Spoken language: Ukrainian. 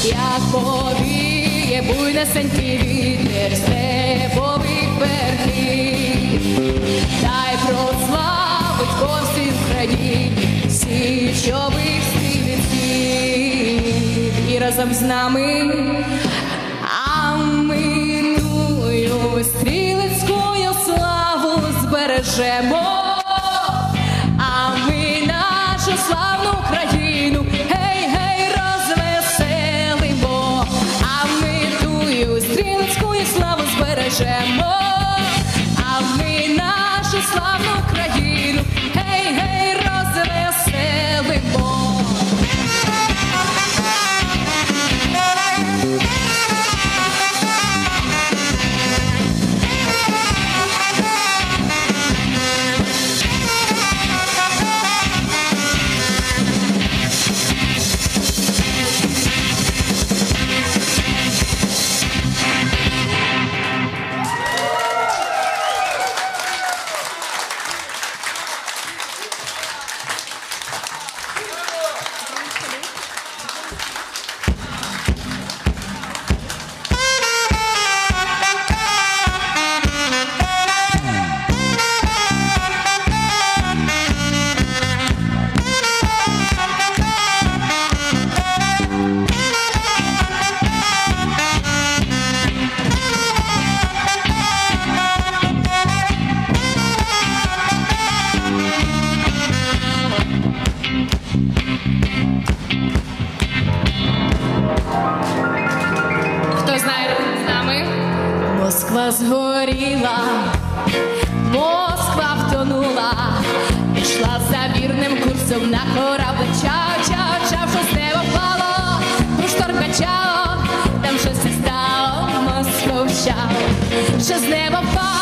як повіє буйнесенький вітер степових берегів. Дай прославить по всій Україні січових стрільців. І разом з нами, а ми тую стрілецьку славу збережемо. А ми нашу славну Україну, гей-гей, розвеселимо. А ми тую стрілецьку славу збережемо. А ми нашу славну Україну, гей-гей, розвеселимо. Москва згоріла, Москва втонула, пішла за вірним курсом на корабль. Чао-чао-чао, що з неба впало, про шторм качало, там щось і стало, московщало, що з неба впало.